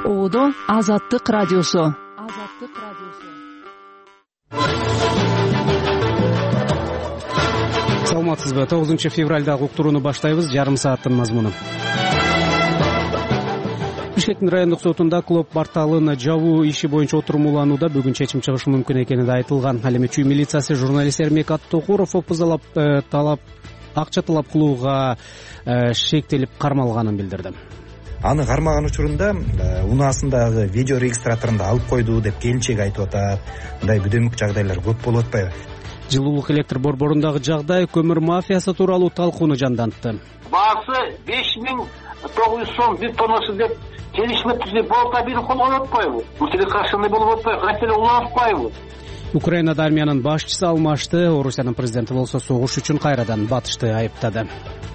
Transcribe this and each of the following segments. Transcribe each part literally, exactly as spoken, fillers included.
Оодо Азаттык радиосу. Азаттык радиосу. Саламатсызбы? тогузунчу февралдагы уктурууну баштайбыз. Жарым сааттын мазмуну. Бишкектин райондук сотунда клуб порталын жабуу иши боюнча отурумууланууда бүгүн чечим чыгышы мүмкүн экени да айтылган. Ал эми чүй милициясы журналист Эрмек Аттокуров опузалап талап акча талап кылууга шектелип кармалганын билдирди. Аны кармаган учурунда унаасындагы видео регистраторунда алып койду деп келинчеги айтып атат. Мындай бүдөмүк жагдайлар көп болуп атпайбы? Жылуулук электр борборундагы жагдай көмүр мафиясы тууралуу талкууну жандантты. Баасы беш миң тогуз жүз сом бир тоннасы деп келишме түзүп болуп бир кол болуп атпайбы? Мисили каршылык болуп атпайбы? Кантип уланышпайбы? Украинада армиянын башчысы алмашты. Орусиянын президенти болсо согуш үчүн кайрадан батышты айыптады.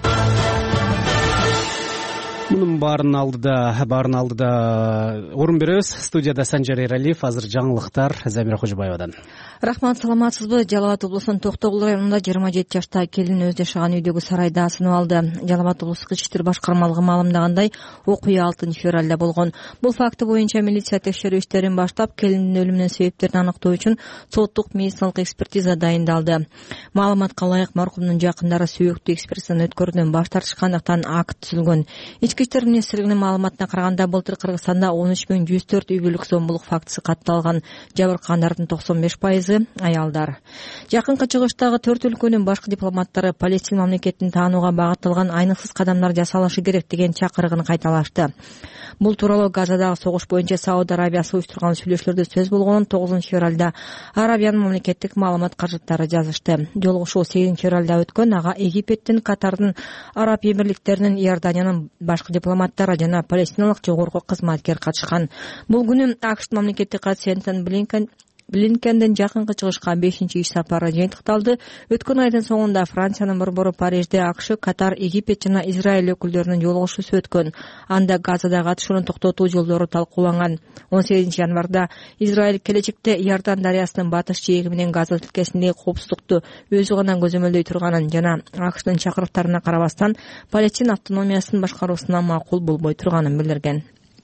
Мунун баарын алдыда баарын алдыда орун беребиз. Студияда Санжар Эралиев, азыр жаңылыктар Замира Кожобаевадан. Рахмат, саламатсызбы? Жалал Абад облусунун Токтогул районунда жыйырма жети жаштагы келин өз жашаган үйдөгү сарайда асынып алды. Жалал Абад облустук ички иштер башкармалыгы маалымдагандай, окуя алтынчы февралда болгон. Бул факты боюнча милиция текшерүү иштерин баштап, келиндин өлүмүнүн себептерин аныктоо үчүн соттук медициналык экспертиза дайындалды. Маалыматка ылайык, маркумдун жакындары сүйөктүү экспертизаны өткөрүүдөн баш тартышкандыктан акт түзүлгөн. Ички иштер министрлигинин маалыматына караганда, былтыр Кыргызстанда он үч миң жүз төрт үй бүлөлүк зомбулук фактысы катталган. Жабыркагандардын токсон беш пайызы аялдар. Жакынкы чыгыштагы төрт өлкөнүн башкы дипломаттары Палестина мамлекетин таанууга багытталган айныксыз кадамдар жасалышы керек деген чакырыгын кайталашты. Бул тууралуу Газадагы согуш боюнча Сауд Арабиясы уюштурган сүйлөшүүлөрдө сөз болгонун тогузунчу февралда Арабиянын мамлекеттик маалымат каражаттары жазышты. Жолугушуу сегизинчи февралда өткөн. Ага Египеттин, Катардын, Араб Эмирликтеринин, Иорданиянын башкы дипломаттары жана палестиналык жогорку кызматкер катышкан. Бул күнү АКШ мамлекеттик катчысы Энтони Блинкен Блинкендин жакынкы чыгышка бешинчи иш сапары жыйынтыкталды. Өткөн айдын соңунда Франциянын борбору Парижде АКШ, Катар, Египет жана Израиль өкүлдөрүнүн жолугушуусу өткөн. Анда Газадагы атышууну токтотуу жолдору талкууланган. он сегизинчи январда Израиль келечекте Иордан дарыясынын батыш жээги менен Газа тилкесиндеги коопсуздукту өзү гана көзөмөлдөй турганын жана АКШнын чакырыктарына карабастан Палестина автономиясын башкаруусуна макул болбой турганын билдирген.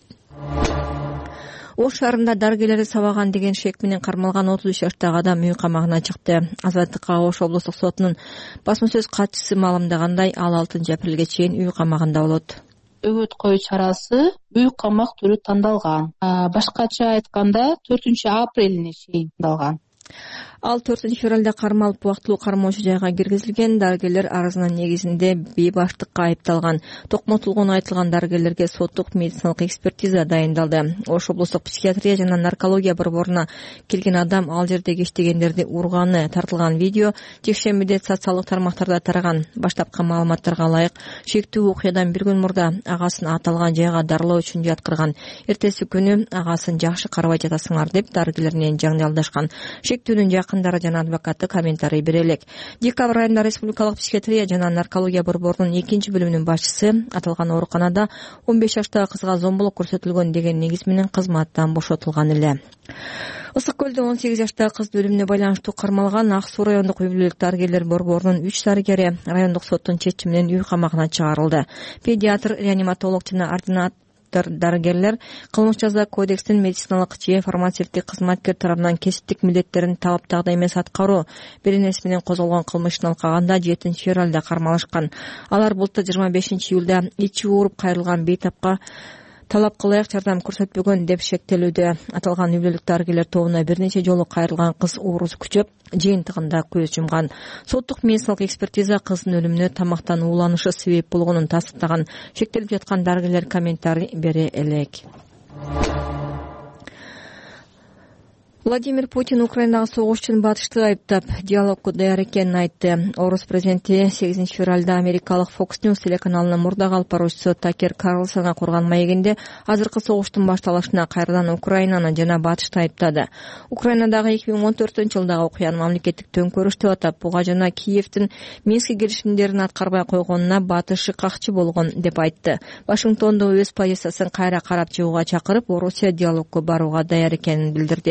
Ош шаарында дарыгерлерди сабаган деген шек менен кармалган отуз үч жаштагы адам үй камагына чыкты. Азаттыкка Ош облустук сотунун басма сөз катчысы маалымдагандай, ал алтынчы апрелге чейин үй камагында болот. Өгөт коюу чарасы үй камак түрү тандалган. Башкача айтканда төртүнчү апрелине чейин тандалган. Ал төртүнчү февралда кармалып убактылуу кармоочу жайга киргизилген. Дарыгерлер арызынын негизинде бейбаштыкка айыпталган. Токмотулгон айтылган дарыгерлерге соттук медициналык экспертиза дайындалды. Ош облустук психиатрия жана наркология борборуна келген адам ал жердеги иштегендерди урганы тартылган видео жекшембиде социалдык тармактарда тараган. Баштапкы маалыматтарга ылайык, шектүү окуядан бир күн мурда агасын аталган жайга дарылоо үчүн жаткырган. Эртеси күнү агасын жакшы карабай жатасыңар деп дарыгерлер менен жаңдалдашкан. Шектүүнүн жакындары жана адвокаты комментарий бере элек. Декабрь айында Республикалык психиатрия жана наркология борборунун экинчи бөлүмүнүн башчысы аталган ооруканада он беш жаштагы кызга зомбулук көрсөтүлгөн деген негиз менен кызматтан бошотулган эле. Ысык көлдө он сегиз жаштагы кыздын өлүмүнө байланыштуу кармалган Ак Суу райондук үй бүлөлүк дарыгерлер борборунун үч дарыгери райондук соттун чечиминен үй камагына чыгарылды. Педиатр, реаниматолог жана ординатор дарыгерлер кылмыш жаза кодекстин медициналык же фармацевтик кызматкер тарабынан кесиптик милдеттерин талаптагыдай эмес аткаруу беренеси менен козголгон кылмышын алкаганда жетинчи февралда кармалышкан. Алар былтыр жыйырма бешинчи июлда ичи ооруп кайрылган бейтапка талапка ылайык жардам көрсөтпөгөн деп шектелүүдө. Аталган үй бүлөлүк дарыгерлер тобуна бир нече жолу кайрылган кыз оорусу күчөп, жыйынтыгында көз жумган. Соттук медициналык экспертиза кыздын өлүмүнө тамактан ууланышы себеп болгонун тастыктаган. Шектелип жаткан дарыгерлер комментарий бере элек. Владимир Путин Украинадагы согуш үчүн батышты айыптап, диалогко даяр экенин айтты. Орус президенти сегизинчи февралда америкалык Fox News телеканалынын мурда калп баруучусу Такер Карлсонго курган маегинде азыркы согуштун башталышына кайрадан Украинаны жана батышты айыптады. Украинадагы эки миң он төртүнчү жылдагы окуяны мамлекеттик төңкөрүш деп атап, буга жана Киевдин Минск келишимдерин аткарбай койгонуна батышы какчы болгон деп айтты. Вашингтондо өз позициясын кайра карап чыгууга чакырып, Орусия диалогко барууга даяр экенин билдирди.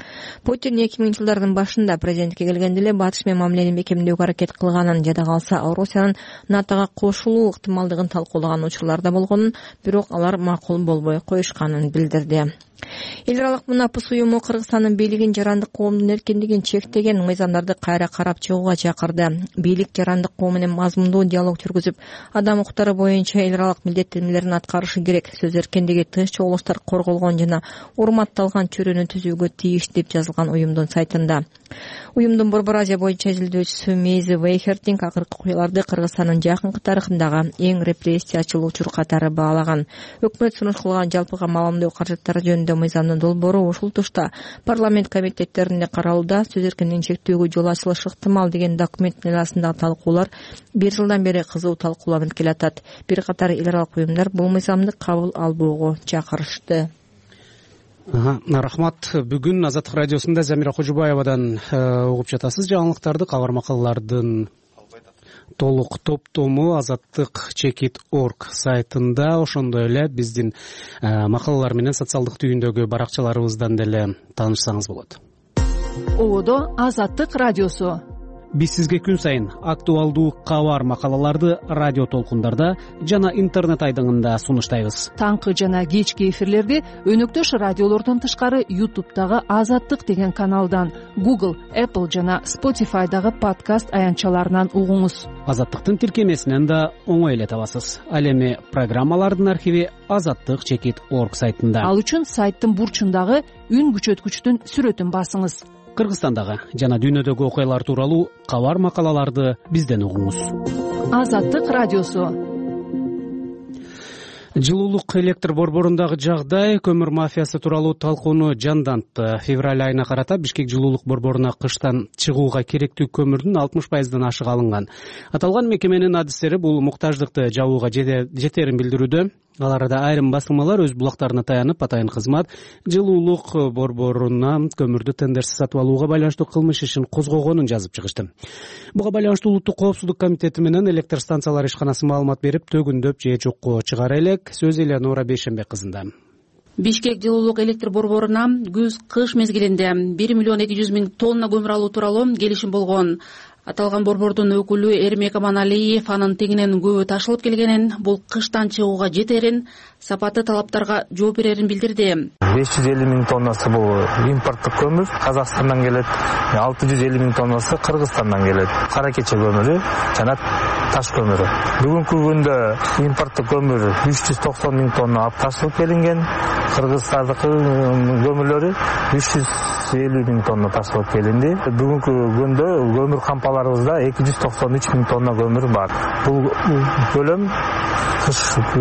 Путин эки миңинчи жылдардын башында президентке келгенде эле батыш менен мамилени бекемдөөгө аракет кылганын, жада калса Орусиянын НАТОга кошулуу ыктымалдыгын талкуулаган учурлар да болгонун, бирок алар макул болбой коюшканын билдирди. Эл аралык Мунапыс уюму Кыргызстандын бийлигин жарандык коомдун эркиндигин чектеген мыйзамдарды кайра карап чыгууга чакырды. Бийлик жарандык коом менен мазмундуу диалог жүргүзүп, адам укуктары боюнча эл аралык милдеттенмелерин аткарышы керек. Сөз эркиндиги, тынч чогулуштар корголгон жана урматталган чөрөнү түзүүгө тийиш деп жазылган уюмдун сайтында. Уюмдун Борбор Азия боюнча изилдөөчүсү Мейзи Вейхертинг акыркы окуяларды Кыргызстандын жакынкы тарыхындагы эң репрессиячыл учур катары баалаган. Өкмөт сунуш кылган жалпыга маалымдоо каражаттары жөнүндө мыйзамдын долбоору ушул тушта парламент комитеттеринде каралууда. Сөз эркиндигин чектөөгө жол ачылышы ыктымал деген документ арасындагы талкуулар бир жылдан бери кызуу талкууланып келатат. Бир катар эл аралык уюмдар бул мыйзамды кабыл албоого чакырышты. Рахмат. Бүгүн Азаттык радиосунда Замира Кожубаевадан угуп жатасыз жаңылыктарды. Кабар макалалардын толук топтому азаттык чекит точка орг сайтында, ошондой эле биздин макалалар менен социалдык түйүндөгү баракчаларыбыздан деле таанышсаңыз болот. Ободо Азаттык радиосу. Биз сизге күн сайын актуалдуу кабар макалаларды радио толкундарда жана интернет айдыңында сунуштайбыз. Таңкы жана кечки эфирлерди өнөктөш радиолордон тышкары ютубтагы Азаттык деген каналдан, Google, Apple жана Spotify'дагы подкаст аянтчаларынан угуңуз. Азаттыктын тиркемесинен да оңой эле табасыз. Ал эми программалардын архиви азаттык чекит точка орг сайтында. Ал үчүн сайттын бурчундагы үн күчөткүчтүн сүрөтүн басыңыз. Кыргызстандагы жана дүйнөдөгү окуялар тууралуу кабар макалаларды бизден угуңуз. Азаттык радиосу. Жылуулук электр борборундагы жагдай көмүр мафиясы тууралуу талкууну жандантты. Февраль айына карата Бишкек жылуулук борборуна кыштан чыгууга керектүү көмүрдүн алтымыш пайыздан ашыгы алынган. Аталган мекеменин адистери бул муктаждыкты жабууга жетерин билдирүүдө. Аларда айрым басылмалар өз булактарына таянып, атайын кызмат жылуулук борборуна көмүрдү тендерсиз сатып алууга байланыштуу кылмыш ишин козгогонун жазып чыгышты. Буга байланыштуу Улуттук коопсуздук комитети менен электр станциялар ишканасы маалымат берип, төгүндөп же жокко чыгара элек. Сөз Элеонора Бейшенбек кызында. Бишкек жылуулук электр борборуна күз кыш мезгилинде бир миллион эки жүз миң тонна көмүр алуу тууралуу келишим болгон. Аталган борбордун өкүлү Эрмек Аманалиев анын тегинен көбү ташылып келгенин, бул кыштан чыгууга жетерин, сапаты талаптарга жооп берерин билдирди. беш жүз элүү миң тоннасы бул импорттук көмүр Казакстандан келет, алты жүз элүү миң тоннасы Кыргызстандан келет. Кара кече көмүрү жана таш көмүрү. Бүгүнкү күндө импорттук көмүр үч жүз токсон миң тонна алып ташылып келинген, Кыргызстандыкы көмүрлөрү үч жүз элүү миң тонна ташылып келинди. Бүгүнкү күндө көмүр кампаларыбызда эки жүз токсон үч миң тонна көмүр бар. Бул көлөм кыш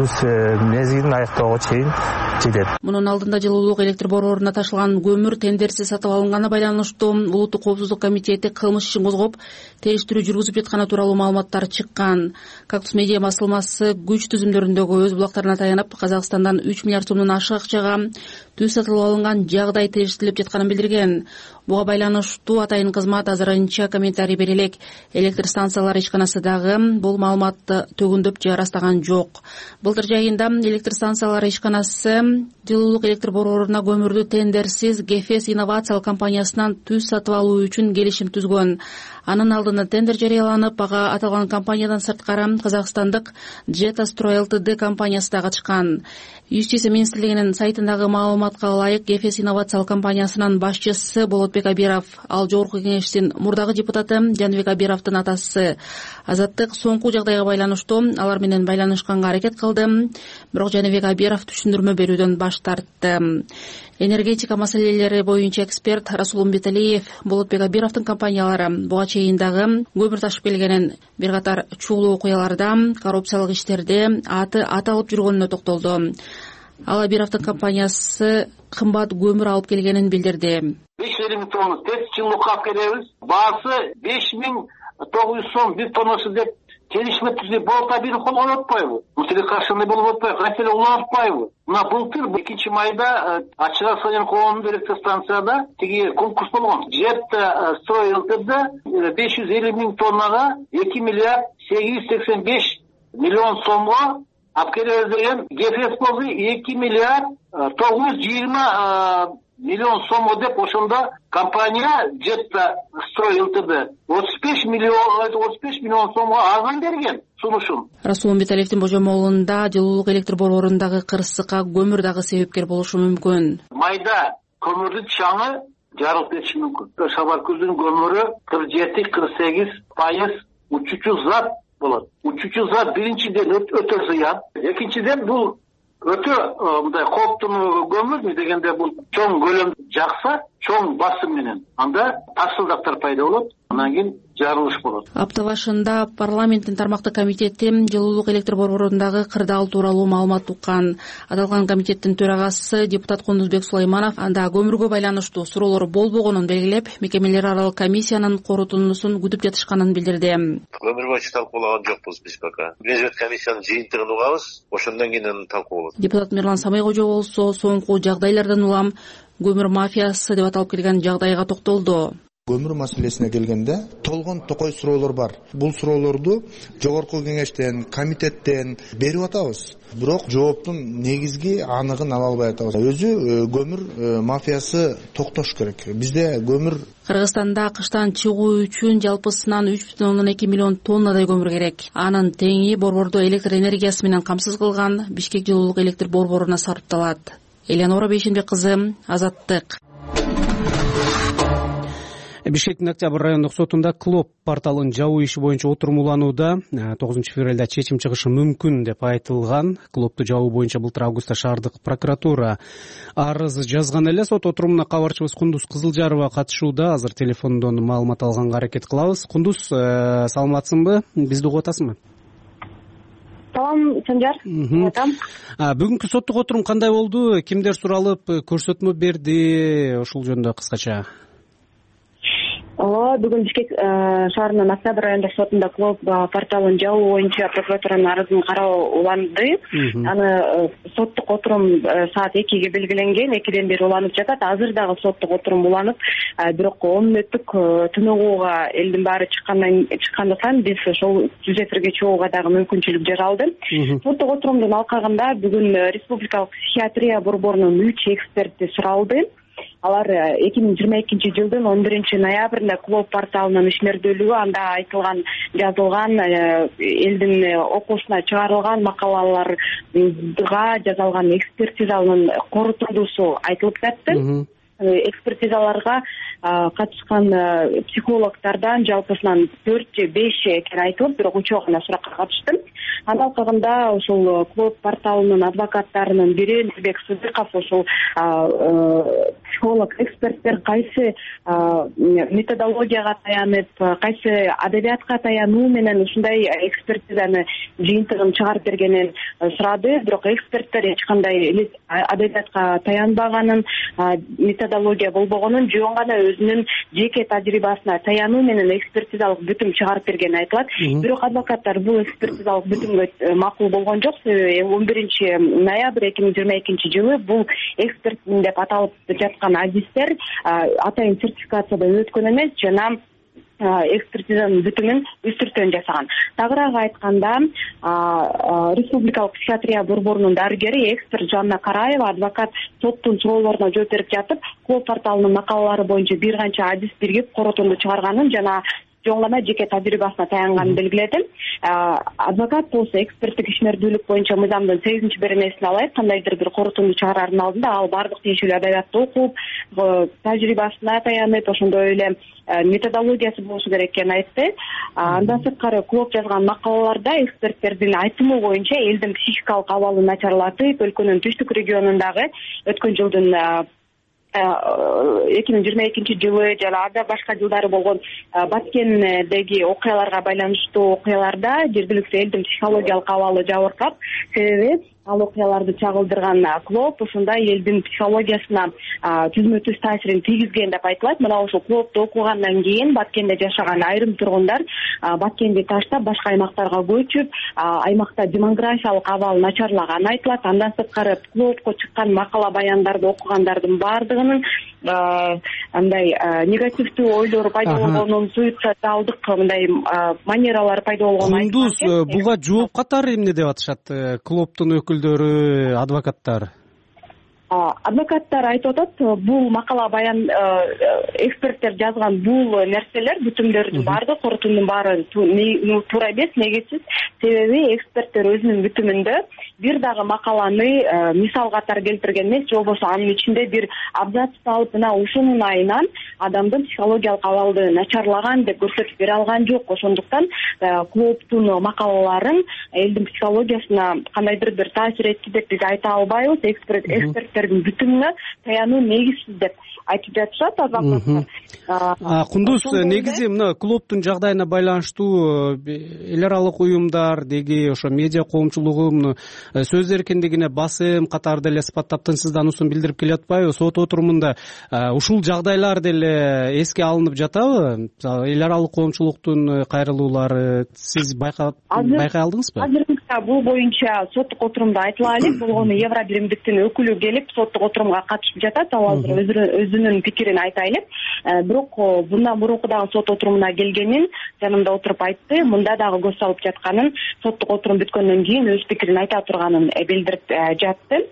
мезгилин аяктоого чейин жетет. Мунун алдында жылуулук электр борборуна ташылган көмүр тендерсиз сатып алынганы байланыштуу Улуттук коопсуздук комитети кылмыш ишин козгоп, териштирүү жүргүзүп жатканы тууралуу маалыматтар чыккан. Кактус медиа басылмасы күч түзүмдөрүндөгү өз булактарына таянып, Казакстандан үч миллиард сомдон ашык акчага түз сатылып алынган жагдай териштирилип жатканын билдирген. Буга байланыштуу атайын кызмат азырынча комментарий бере элек. Электр станциялар ишканасы дагы бул маалыматты төгүндөп же ырастаган жок. Былтыр жайында электр станциялар ишканасы жылуулук электр борборуна көмүрдү тендерсиз Гефес инновациялык компаниясынан түз сатып алуу үчүн келишим түзгөн. Анын алдында тендер жарыяланып, ага аталган компаниядан сырткары казакстандык Джетастрой Лтд компаниясы да катышкан. Юстиция министрлигинин сайтындагы маалыматка ылайык, Гефес инновациялык компаниясынын башчысы Болотбек Абиров, ал жогорку кеңештин мурдагы депутаты Жаныбек Абировдун атасы. Азаттык соңку жагдайга байланыштуу алар менен байланышканга аракет кылды, бирок Жаныбек Абиров түшүндүрмө берүүдөн баш тартты. Энергетика маселелери боюнча эксперт Расул Умбеталиев Болотбек Абировдун компаниялары буга чейин дагы көмүр ташып келгенин, бир катар чуулуу окуяларда, коррупциялык иштерде аты аталып жүргөнүнө токтолду. Ал Абировдун компаниясы кымбат көмүр алып келгенин билдирди. беш жүз элүү миң тонна тез жылуулукка алып келебиз. Баасы беш миң тогуз жүз сом бир тоннасы деп келишме түзүп болта бир кол коюп атпайбы? Мисалы каршылыгы болуп атпайбы? Кантеле улантпайбы? Мына былтыр экинчи майда Ачык Аксайын коомдук электр станцияда тиги конкурс болгон. Джетастрой Лтд беш жүз элүү миң тоннага эки миллиард сегиз жүз сексен беш миллион сомго алып келебиз деген. Гефес болду эки миллиард тогуз жүз жыйырма миллион сом деп ошондо компания жетта строй лтд отуз беш миллион отуз беш миллион сомго арзан берген сунушун. Расул Умбеталиевдин божомолунда жылуулук электр борборундагы кырсыкка көмүр дагы себепкер болушу мүмкүн. Майда көмүрдүн чаңы жарылып кетиши мүмкүн. Шабар көзүнүн көмүрү кырк жети кырк сегиз пайыз учуучу зат болот. Учуучу зат биринчиден өтө зыян, экинчиден бул өтө мындай кооптуу көмүр дегенде бул чоң көлөм жакса, чоң басым менен анда тарсылдактар пайда болот, андан кийин жарылыш болот. Апта башында парламенттин тармактык комитети жылуулук электр борборундагы кырдаал тууралуу маалымат уккан. Аталган комитеттин төрагасы депутат Кундузбек Сулайманов анда көмүргө байланыштуу суроолор болбогонун белгилеп, мекемелер аралык комиссиянын корутундусун күтүп жатышканын билдирди. Көмүр боюнча талкуулаган жокпуз биз пока. Бюджет комиссиянын жыйынтыгын угабыз, ошондон кийин анын талкуу болот. Депутат Мирлан Самайкожо болсо соңку жагдайлардан улам көмүр мафиясы деп аталып келген жагдайга токтолду. Көмүр маселесине келгенде толгон токой суроолор бар. Бул суроолорду жогорку кеңештен, комитеттен берип атабыз. Бирок жооптун негизги аныгын ала албай атабыз. Өзү көмүр мафиясы токтош керек. Бизде көмүр Кыргызстанда кыштан чыгуу үчүн жалпысынан үч бүтүн ондон эки миллион тоннадай көмүр керек. Анын теңи борборду электр энергиясы менен камсыз кылган Бишкек жылуулук электр борборуна сарпталат. Элеонора Бейшенбек кызы, Азаттык. Бишкектин Октябрь райондук сотунда Клоп порталынын жабуу иши боюнча отурумуланууда тогузунчу февралда чечим чыгышы мүмкүн деп айтылган. Клопту жабуу боюнча былтыр августта шаардык прокуратура арыз жазган эле. Сот отурумуна кабарчыбыз Кундуз Кызылжарова катышууда. Азыр телефондон маалымат алганга аракет кылабыз. Кундуз, саламатсыңбы? Бизди угуп атасыңбы? Салам, Санжар. Бүгүнкү соттук отурум кандай болду? Кимдер суралып, көрсөтмө берди? Ушул жөнүндө кыскача. Ооба, бүгүн Бишкек шаарынын Октябрь райондук сотунда Клоп порталынын жабуу боюнча прокуратуранын арызын кароо уланды. Аны соттук отурум саат экиге белгиленген, экиден бери уланып жатат. Азыр дагы соттук отурум уланып, бирок он мүнөттүк түнөгүүгө элдин баары чыккандан чыккандыктан биз ошол жүз эфирге чыгууга дагы мүмкүнчүлүк жаралды. Соттук отурумдун алкагында бүгүн Республикалык психиатрия борборунун үч эксперти суралды. Алар эки миң жыйырма экинчи жылдын он биринчи ноябрында Клоп порталынын ишмердүүлүгү, анда айтылган, жазылган, элдин окуусуна чыгарылган макалаларга жазылган экспертизанын корутундусу айтылып жатты. Экспертизаларга катышкан психологтордон жалпысынан төрт же беш экен айтылып, бирок үчөө гана суракка катышты. Анын алкагында ушул Клоп порталынын адвокаттарынын бири Нурбек Сыдыков ушул психолог эксперттер кайсы методологияга таянып, кайсы адабиятка таянуу менен ушундай экспертизаны жыйынтыгын чыгарып бергенин сурады. Бирок эксперттер эч кандай адабиятка таянбаганын, методология болбогонун, жөн гана өзүнүн жеке тажрыйбасына таянуу менен экспертизалык бүтүм чыгарып бергени айтылат. Бирок адвокаттар бул экспертизалык бүтүмгө макул болгон жок. он биринчи ноябрь эки миң жыйырма экинчи жылы бул эксперт деп аталып жаткан адистер атайын сертификациядан өткөн эмес, жана экспертизанын бүтүмүн үстүртөн жасаган. Тагыраак айтканда, Республикалык психиатрия борборунун дарыгери эксперт Жанна Караева адвокат соттун суроолоруна жооп берип жатып, Клоп порталынын макалалары боюнча бир канча адис биргип корутунду чыгарганын жана жөн гана жеке тажрыйбасына таянганын белгиледи. Адвокат болсо эксперттик ишмердүүлүк боюнча мыйзамдын сегизинчи беренесин алайт, кандайдыр бир корутунду чыгарардын алдында ал бардык тиешелүү адабиятты окуп, тажрыйбасына таянып, ошондой эле методологиясы болушу керек экенин айтты. Андан сырткары Клоп жазган макалаларда эксперттердин айтымы боюнча элдин психикалык абалы начарлатып, өлкөнүн түштүк регионундагы өткөн жылдын эки миң жыйырма экинчи жылы жана анда башка жылдары болгон Баткендеги окуяларга байланыштуу окуяларда жергиликтүү элдин психологиялык абалы жабыркап, себеби ал окуяларды чагылдырган Клоп ушундай элдин психологиясына түзмө түз таасирин тийгизген деп айтылат. Мына ошол Клопту окугандан кийин Баткенде жашаган айрым тургундар Баткенди таштап башка аймактарга көчүп, аймакта демографиялык абал начарлаганы айтылат. Андан сырткары Клопко чыккан макала баяндарды окугандардын баардыгынын андай негативдүү ойлор пайда болгонун, суицидалдык мындай манералар пайда болгонун айтылат. Кундуз, буга жооп катары эмне деп атышат Клоптун өкүлдөрү, адвокаттар? адвокаттар айтып атат, бул макала баян эксперттер жазган бул нерселер, бүтүмдөрдүн баардыгы, корутундун баары туура эмес, негизсиз. Себеби эксперттер өзүнүн бүтүмүндө бир дагы макаланы мисал катары келтирген эмес, же болбосо анын ичинде бир абзацты алып, мына ушунун айынан адамдын психологиялык абалды начарлаган деп көрсөтүп бере алган жок. Ошондуктан клубтун макалаларын элдин психологиясына кандайдыр бир таасир этти деп биз айта албайбыз. Эксперттердин бүтүмүнө таянуу негизсиз деп айтып жатышат адвокаттар. Кундуз, негизи мына клубтун жагдайына байланыштуу эл аралык уюмдар деги ошо медиа коомчулугу сөз эркиндигине басым катары деле сыпаттап тынчсыздануусун билдирип келатпайбы? Сот отурумунда ушул жагдайлар деле эске алынып жатабы? Эл аралык коомчулуктун кайрылуулары сиз байкай алдыңызбы? Азырынча бул боюнча соттук отурумда айтыла элек, болгону Евро биримдиктин өкүлү келип соттук отурумга катышып жатат. Ал азыр өзүнүн пикирин айта элек. Бирок bundan мурунку дагы сот отурумуна келгенин жанымда отуруп айтты. Мында дагы көз салып жатканын, соттук отурум бүткөндөн кийин өз пикирин айта турганын билдирип жатты.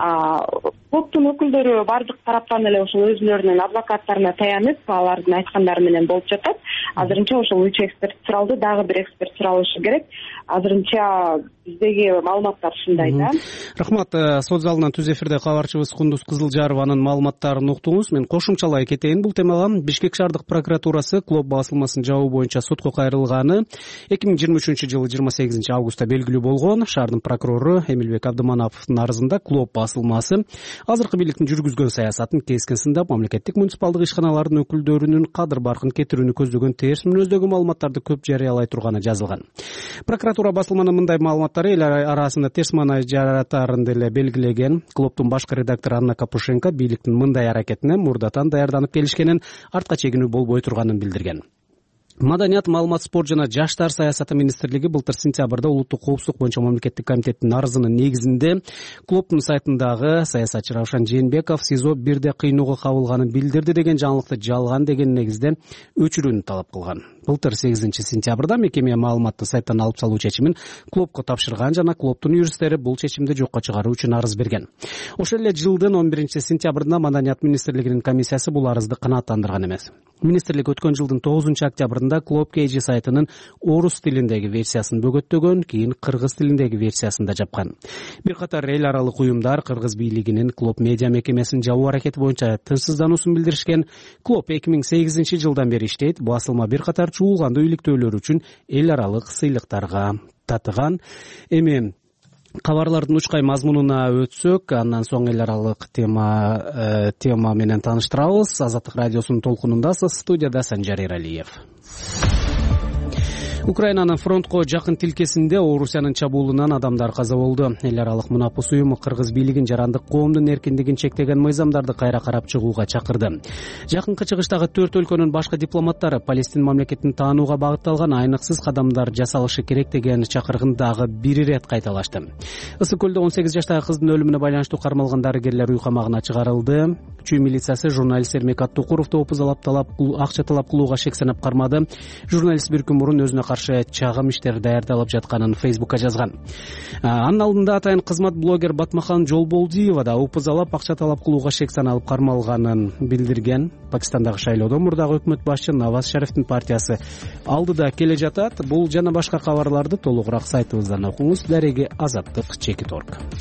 Клубтун өкүлдөрү бардык тараптан эле ошол өзүлөрүнүн адвокаттарына таянып, алардын айткандары менен болуп жатат. Азырынча ошол үч эксперт суралды, дагы бир эксперт суралышы керек. Азырынча биздеги маалыматтар ушундай да. Рахмат. Сот залынан түз эфирде кабарчыбыз Кундуз Кызылжарованын маалыматтарын уктуңуз. Мен кошумчалай кетейин бул темага. Бишкек шаардык прокуратурасы клуб басылмасын жабуу боюнча сотко кайрылганы эки миң жыйырма үчүнчү жылы жыйырма сегизинчи августта белгилүү болгон. Шаардын прокурору Эмилбек Абдымановдун арызында клуб басылмасы азыркы бийликтин жүргүзгөн саясатын кескен сындап, мамлекеттик муниципалдык ишканалардын өкүлдөрүнүн кадыр баркын кетирүүнү көздөгөн терс мүнөздөгү маалыматтарды көп жарыялай турганы жазылган. Прокуратура басылманын мындай маалыматтары эл арасында терс маанай жаратарын деле белгилеген. Клубтун башкы редактору Анна Капушенко бийликтин мындай аракетине мурдатан даярданып келишкенин, артка чегинүү болбой турганын билдирген. Маданият, маалымат, спорт жана жаштар саясаты министрлиги былтыр сентябрда улуттук коопсуздук боюнча мамлекеттик комитеттин арызынын негизинде клубтун сайтындагы саясатчы Равшан Жээнбеков СИЗО бирде кыйноого кабылганын билдирди деген жаңылыкты жалган деген негизде өчүрүүнү талап кылган. Былтыр сегизинчи сентябрда мекеме маалыматты сайттан алып салуу чечимин клубко тапшырган жана клубтун юристтери бул чечимди жокко чыгаруу үчүн арыз берген. Ошол эле жылдын он биринчи сентябрында Маданият министрлигинин комиссиясы бул арызды канааттандырган эмес. Министрлик өткөн жылдын тогузунчу октябрында клуб Кейжи сайтынын орус тилиндеги версиясын бөгөттөгөн, кийин кыргыз тилиндеги версиясын да жапкан. Бир катар эл аралык уюмдар кыргыз бийлигинин клуб медиа мекемесин жабуу аракети боюнча тынчсыздануусун билдиришкен. Клуб эки миң сегизинчи жылдан бери иштейт. Басылма бир катар чуулгандуу иликтөөлөр үчүн эл аралык сыйлыктарга татыган. Эми кабарлардын учкай мазмунуна өтсөк, андан соң эл аралык тема тема менен тааныштырабыз. Азаттык радиосунун толкунундасыз. Студияда Санжар Эралиев. Украинанын фронтко жакын тилкесинде Орусиянын чабуулунан адамдар каза болду. Эл аралык мунапус уюму кыргыз бийлигин жарандык коомдун эркиндигин чектеген мыйзамдарды кайра карап чыгууга чакырды. Жакынкы чыгыштагы төрт өлкөнүн башкы дипломаттары Палестин мамлекетин таанууга багытталган айныксыз кадамдар жасалышы керек деген чакыргын дагы бир ирет кайталашты. Ысык көлдө он сегиз жаштагы кыздын өлүмүнө байланыштуу кармалган дарыгерлер үй камагына чыгарылды. Чүй милициясы журналист Эрмек Аттукуровду опузалап талап акча талап кылууга шек санап кармады. Журналист бир күн мурун өзүнө каршы чагым иштер даярдалып жатканын Фейсбукка жазган. Анын алдында атайын кызмат блогер Батмахан Жолболдиева да опузалап акча талап кылууга шек саналып кармалганын билдирген. Пакистандагы шайлоодо мурдагы өкмөт башчы Наваз Шарифтин партиясы алдыда келе жатат. Бул жана башка кабарларды толугураак сайтыбыздан окуңуз. Дареги Азаттык чекит точка орг.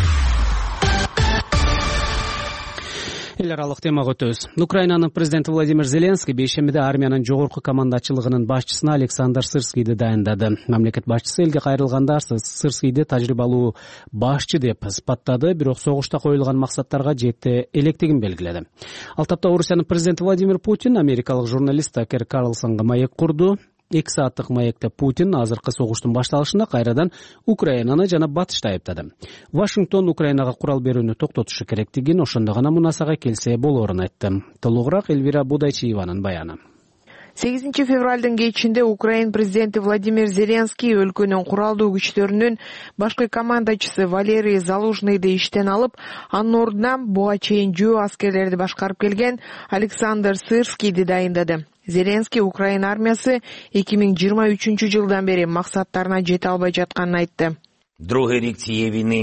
Эл аралык темага өтөбүз. Украинанын президенти Владимир Зеленский бейшембиде армиянын жогорку командачылыгынын башчысына Александр Сырскийди дайындады. Мамлекет башчысы элге кайрылганда Сырскийди тажрыйбалуу башчы деп сыпаттады, бирок согушта коюлган максаттарга жете электигин белгиледи. Ал тапта Орусиянын президенти Владимир Путин америкалык журналист Такер Карлсонго маек курду. эки сааттык маекте Путин азыркы согуштун башталышында кайрадан Украинаны жана Батышты айыптады. Вашингтон Украинага курал берүүнү токтотушу керектигин, ошондо гана мунасага келсе болоорун айтты. Толугураак Элвира Будайчиеванын баяны. сегизинчи февралдын кечинде Украин президенти Владимир Зеленский өлкөнүн куралдуу күчтөрүнүн башкы командачысы Валерий Залужныйды иштен алып, анын ордуна буга чейин жөө аскерлерди башкарып келген Александр Сырскийди дайындады. Зеленский Украин армиясы эки миң жыйырма үчүнчү жылдан бери максаттарына жете албай жатканын айтты. Другий рік цієї війни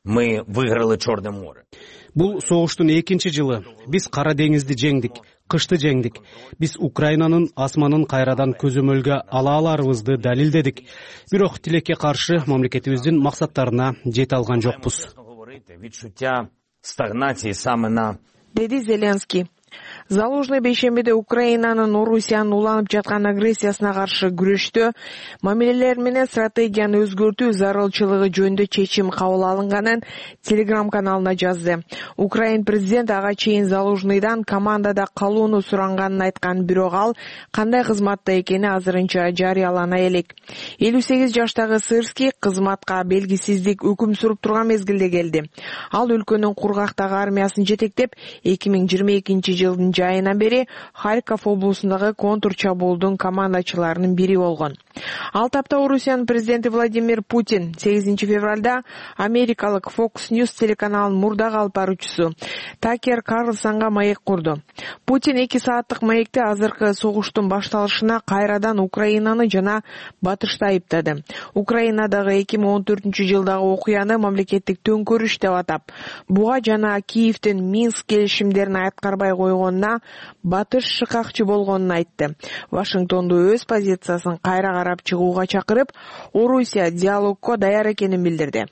Мы выиграли Черное море. Бул согуштун экинчи жылы. Биз Кара деңизди жеңдик, кышты жеңдик. Биз Украинанын асманын кайрадан көзөмөлгө ала аларыбызды далилдедик. Бирок тилекке каршы мамлекетибиздин максаттарына жете алган жокпуз. Відчуття стагнації саме на деди Зеленский. Залужный бейшембиде Украинанын Орусиянын уланып жаткан агрессиясына каршы күрөштө мамилелер менен стратегияны өзгөртүү зарылчылыгы жөнүндө чечим кабыл алынганын Telegram каналына жазды. Украин президент ага чейин Залужныйдан командада калууну суранганын айткан, бирок ал кандай кызматта экени азырынча жарыялана элек. элүү сегиз жаштагы Сырский кызматка белгисиздик өкүм суруп турган мезгилде келди. Ал өлкөнүн кургактагы армиясын жетектеп эки миң жыйырма экинчи жылдын жайынан бери Харьков облусундагы контур чабуулдун командачыларынын бири болгон. Ал тапта Орусиянын президенти Владимир Путин сегизинчи февралда америкалык Fox News телеканалынын мурдагы алып баруучусу Такер Карлсонго маек курду. Путин эки сааттык маекте азыркы согуштун башталышына кайрадан Украинаны жана батышты айыптады. Украинадагы эки миң он төртүнчү жылдагы окуяны мамлекеттик төңкөрүш деп атап, буга жана Киевдин Минск келишимдерин аткарбай койгонуна батыш шыкакчы болгонун айтты. Вашингтонду өз позициясын кайра карап чыгууга чакырып, Орусия диалогко даяр экенин билдирди.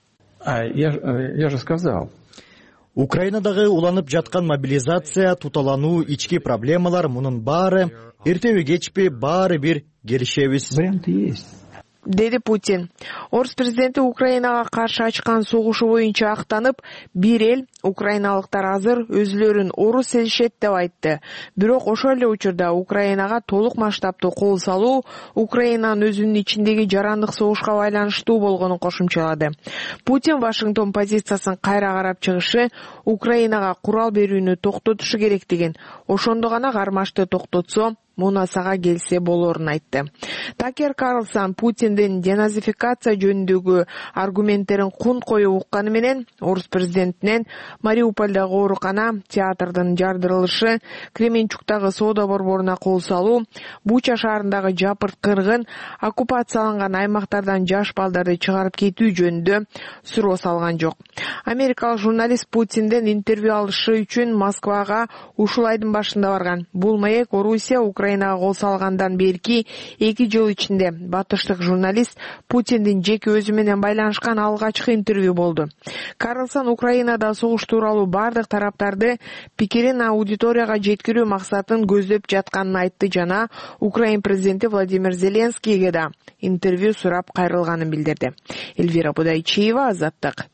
Я же сказал. Украинадагы уланып жаткан мобилизация, туталануу, ички проблемалар, мунун баары эртеби кечпи баары бир келишебиз. Варианты есть. Деди Путин. Орус президенти Украинага каршы ачкан согушу боюнча актанып, бир эл украиналыктар азыр өзүлөрүн орус сезишет деп айтты. Бирок ошол эле учурда Украинага толук масштабтуу кол салуу Украинанын өзүнүн ичиндеги жарандык согушка байланыштуу болгонун кошумчалады. Путин Вашингтон позициясын кайра карап чыгышы Украинага курал берүүнү токтотушу керектигин, ошондо гана кармашты токтотсо мунасага келсе болорун айтты. Такер Карлсон Путиндин деназификация жөнүндөгү аргументтерин кун коюп укканы менен орус президентинен Мариупольдагы оорукана, театрдын жардырылышы, Кременчуктагы соода борборуна кол салуу, Буча шаарындагы жапырт кыргын, оккупацияланган аймактардан жаш балдарды чыгарып кетүү жөнүндө суроо салган жок. Америкалык журналист Путинден интервью алышы үчүн Москвага ушул айдын башында барган. Бул маек Орусия Украинага кол салгандан берки эки жыл ичинде батыштык журналист Путиндин жеке өзү менен байланышкан алгачкы интервью болду. Карлсон Украинада согуш тууралуу бардык тараптарды пикирин аудиторияга жеткирүү максатын көздөп жатканын айтты жана Украин президенти Владимир Зеленскийге да интервью сурап кайрылганын билдирди. Эльвира Будайчиева, Азаттык.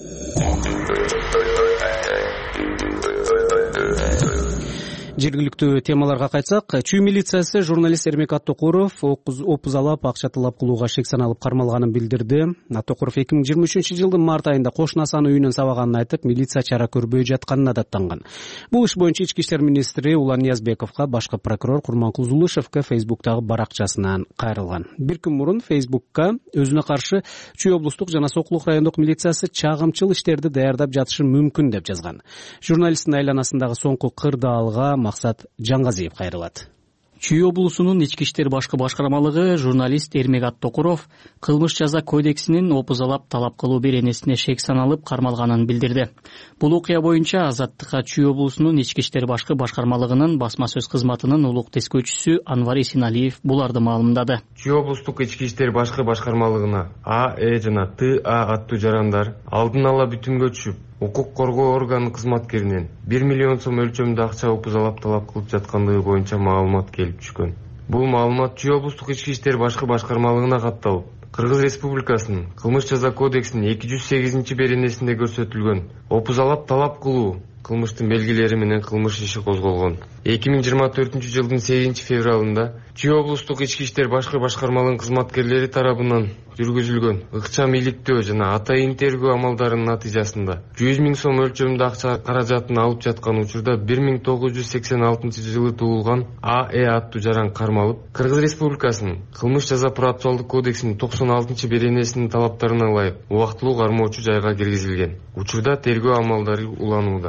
Жергиликтүү темаларга кайтсак, Чүй милициясы журналист Эрмек Аттокуров опузалап, акча талап кылууга шек саналып кармалганын билдирди. Аттокуров эки миң жыйырма үчүнчү жылдын март айында кошунасынын үйүнөн сабаганын айтып, милиция чара көрбөй жатканына даттанган. Бул иш боюнча ички иштер министри Улан Ниязбековго башкы прокурор Курманкул Зулышевке Фейсбуктагы баракчасынан кайрылган. Бир күн мурун Фейсбукка өзүнө каршы Чүй облустук жана Сокулук райондук милициясы чагымчыл иштерди даярдап жатышы мүмкүн деп жазган. Журналисттин айланасындагы соңку кырдаалга Максат Жаңгазиев кайрылат. Чүй облусунун ички иштер башкы башкармалыгы журналист Эрмек Аттокуров кылмыш жаза кодексинин опузалап талап кылуу беренесине шек саналып кармалганын билдирди. Бул окуя боюнча Азаттыкка Чүй облусунун ички иштер башкы башкармалыгынын басма сөз кызматынын улук тескөөчүсү Анвар Исеналиев буларды маалымдады. Чүй облустук ички иштер башкы башкармалыгына А, Э жана Т А аттуу жарандар алдын ала бүтүнгө түшүп, укук коргоо органы кызматкеринен бир миллион сом өлчөмдө акча опузалап талап кылып жаткандыгы боюнча маалымат келип түшкөн. Бул маалымат Чүй облустук ички иштер башкы башкармалыгына катталып, Кыргыз Республикасынын кылмыш жаза кодексинин эки жүз сегизинчи беренесинде көрсөтүлгөн опузалап талап кылуу кылмыштын белгилери менен кылмыш иши козголгон. эки миң жыйырма төртүнчү жылдын сегизинчи февралында Чүй облустук ички иштер башкы башкармалыгынын кызматкерлери тарабынан жүргүзүлгөн ыкчам иликтөө жана атайын тергөө амалдарынын натыйжасында жүз миң сом өлчөмүндө акча каражатын алып жаткан учурда бир миң тогуз жүз сексен алтынчы жылы туулган А Э аттуу жаран кармалып, Кыргыз Республикасынын кылмыш жаза процессуалдык кодексинин токсон алтынчы беренесинин талаптарына ылайык убактылуу кармоочу жайга киргизилген. Учурда тергөө амалдары уланууда.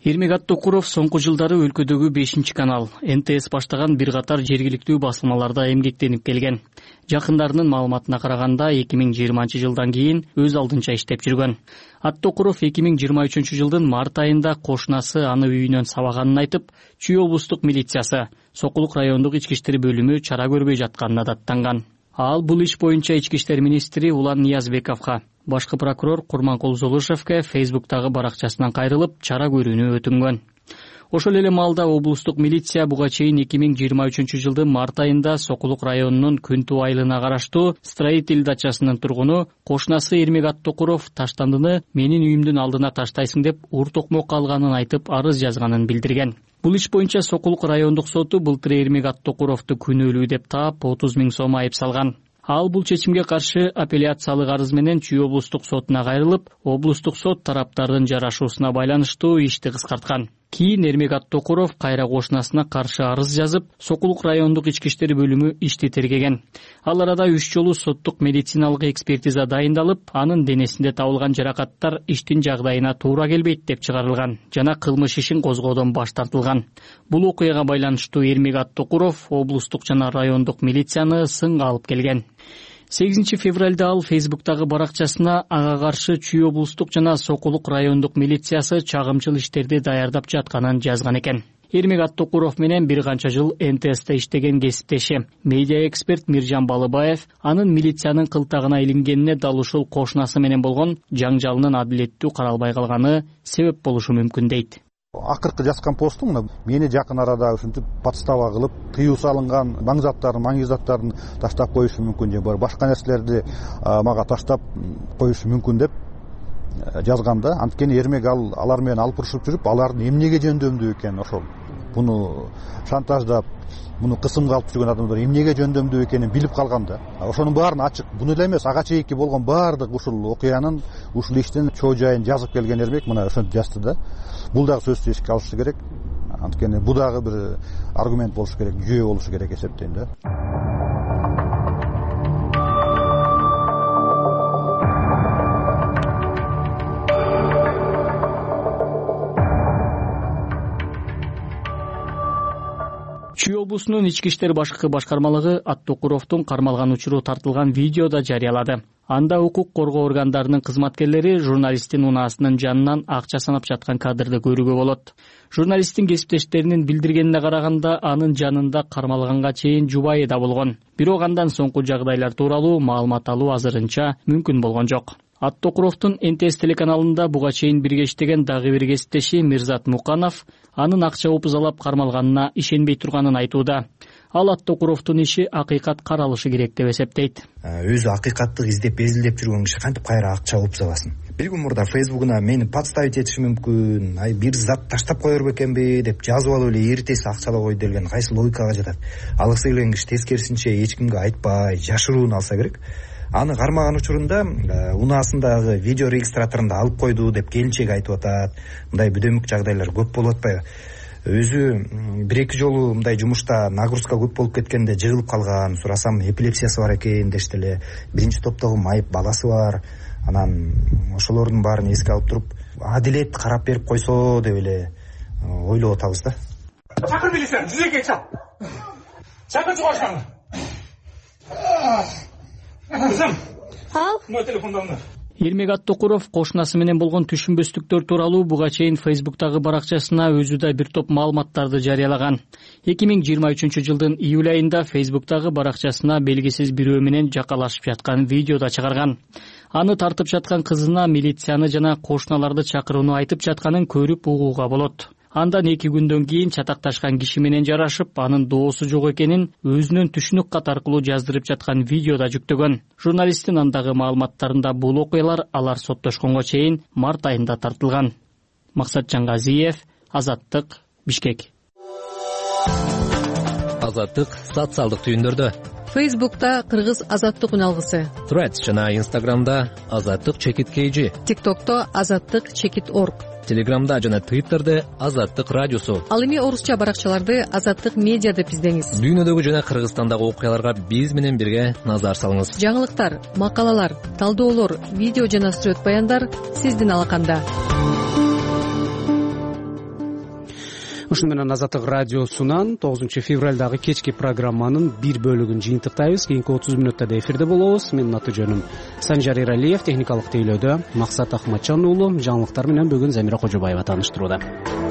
Эрмек Аттокуров соңку жылдары өлкөдөгү бешинчи канал Эн Тэ Эс баштаган бир катар жергиликтүү басылмаларда эмгектенип келген. Жакындарынын маалыматына караганда эки миң жыйырманчы жылдан кийин өз алдынча иштеп жүргөн. Аттокуров эки миң жыйырма үчүнчү жылдын март айында кошунасы аны үйүнөн сабаганын айтып, Чүй облустук милициясы, Сокулук райондук ички иштер бөлүмү чара көрбөй жатканына даттанган. Ал бул иш боюнча ички иштер министри Улан Ниязбековго, башкы прокурор Курманкул Золушевке Фейсбуктагы баракчасынан кайрылып чара көрүүнү өтүнгөн. Ошол эле маалда облустук милиция буга чейин эки миң жыйырма үчүнчү жылдын март айында Сокулук районунун Күнтүү айылына караштуу Строитель дачасынын тургуну кошунасы Эрмек Аттокуров таштандыны менин үйүмдүн алдына таштайсың деп ур токмокко алганын айтып арыз жазганын билдирген. Бул иш боюнча Сокулук райондук соту былтыр Эрмек Аттокуровду күнөөлүү деп таап отуз миң сом айып салган. Ал бул чечимге каршы апелляциялык арыз менен Чүй облустук сотуна кайрылып, облустук сот тараптардын жарашуусуна байланыштуу ишти кыскарткан. Кийин Эрмек Аттокуров кайра кошунасына каршы арыз жазып, Сокулук райондук ички иштер бөлүмү ишти тергеген. Ал арада үч жолу соттук медициналык экспертиза дайындалып, анын денесинде табылган жаракаттар иштин жагдайына туура келбейт деп чыгарылган жана кылмыш ишин козгоодон баш тартылган. Бул окуяга байланыштуу Эрмек Аттокуров облустук жана райондук милицияны сынга алып келген. сегизинчи февралда ал Фейсбуктагы баракчасына ага каршы Чүй облустук жана Сокулук райондук милициясы чагымчыл иштерди даярдап жатканын жазган экен. Эрмек Аттокуров менен бир канча жыл Эн Тэ Эсте иштеген кесиптеши, медиа эксперт Миржан Балыбаев анын милициянын кылтагына илингенине дал ушул кошунасы менен болгон жаңжалынын адилеттүү каралбай калганы себеп болушу мүмкүн дейт. Акыркы жазган постум мени жакын арада ушинтип подстава кылып, тыюу салынган маң заттарын, маңыз заттарын таштап коюшу мүмкүн же башка нерселерди мага таштап коюшу мүмкүн деп жазган да. Анткени Эрмек ал алар менен алып урушуп жүрүп, алардын эмнеге жөндөмдүү экенин, ошол буну шантаждап, муну кысымга алып жүргөн адамдар эмнеге жөндөмдүү экенин билип калган да. Ошонун баарын ачык, буну эле эмес, ага чейинки болгон баардык ушул окуянын, ушул иштин чоо жайын жазып келген Эрмек мына ошентип жазды да. Бул дагы сөзсүз эске алышы керек. Анткени бул дагы бир аргумент болушу керек, жүйө болушу керек эсептейм да. Чүй облусунун ички иштер башкы башкармалыгы Аттокуровдун кармалган учуру тартылган видеода жарыялады. Анда укук коргоо органдарынын кызматкерлери журналисттин унаасынын жанынан акча санап жаткан кадрды көрүүгө болот. Журналисттин кесиптештеринин билдиргенине караганда, анын жанында кармалганга чейин жубайы да болгон. Бирок андан соңку жагдайлар тууралуу маалымат алуу азырынча мүмкүн болгон жок. Аттокуровдун Эн Тэ Эс телеканалында буга чейин бирге иштеген дагы бир кесиптеши Мирзат Муканов анын акча опузалап кармалганына ишенбей турганын айтууда. Ал Аттокуровдун иши акыйкат каралышы керек деп эсептейт. Өзү акыйкатты издеп, безилдеп жүргөн киши кантип кайра акча опузаласын? Бир күн мурда Фейсбугуна мени подставить этиши мүмкүн, ай бир зат таштап коер бекенби деп жазып алып эле эртеси акчалап койду делген кайсы логикага жатат? Алгысы келген киши тескерисинче эч кимге айтпай, жашырууну алса керек. Аны кармаган учурунда унаасындагы видео регистраторунда алып койду деп келинчеги айтып атат. Мындай бүдөмүк жагдайлар көп болуп атпайбы? Өзү бир эки жолу мындай жумушта нагрузка көп болуп кеткенде жыгылып калган, сурасам эпилепсиясы бар экен дешти эле. Биринчи топтогу майып баласы бар. Анан ошолордун баарын эске алып туруп, адилет карап берип койсо деп эле ойлоп атабыз да. Чакыр милицияны, жүзөккө чап. Чакыр жугашаны. Кызым. Ал? Мой телефондон. Эрмек Аттокуров кошунасы менен болгон түшүнбөстүктөр тууралуу буга чейин Фейсбуктагы баракчасына өзү да бир топ маалыматтарды жарыялаган. эки миң жыйырма үчүнчү жылдын июль айында Фейсбуктагы баракчасына белгисиз бирөө менен жакалашып жаткан видео да чыгарган. Аны тартып жаткан кызына милицияны жана кошуналарды чакырууну айтып жатканын көрүп угууга болот. Андан эки күндөн кийин чатакташкан киши менен жарашып, анын доосу жок экенин өзүнүн түшүнүк кат аркылуу жаздырып жаткан видеода жүктөгөн. Журналисттин андагы маалыматтарында бул окуялар алар соттошконго чейин март айында тартылган. Максат Жаңгазиев, Азаттык, Бишкек. Азаттык социалдык түйүндөрдө. Фейсбукта Кыргыз Азаттык үналгысы. Threads жана Инстаграмда Азаттык чекит kg. ТикТокто Азаттык чекит орг. Телеграмда жана Твиттерде Азаттык радиосу. Ал эми орусча баракчаларды Азаттык медиа деп издеңиз. Дүйнөдөгү жана Кыргызстандагы окуяларга биз менен бирге назар салыңыз. Жаңылыктар, макалалар, талдоолор, видео жана сүрөт баяндар сиздин алаканда. ушуну менен Азаттык радиосунан тогузунчу февралдагы кечки программанын бир бөлүгүн жыйынтыктайбыз. Кийинки отуз мүнөттө да эфирде болобуз. Менин аты жөнүм Санжар Эралиев, техникалык тейлөөдө Максат Ахматжан уулу, жаңылыктар менен бүгүн Замира Кожобаева тааныштырууда.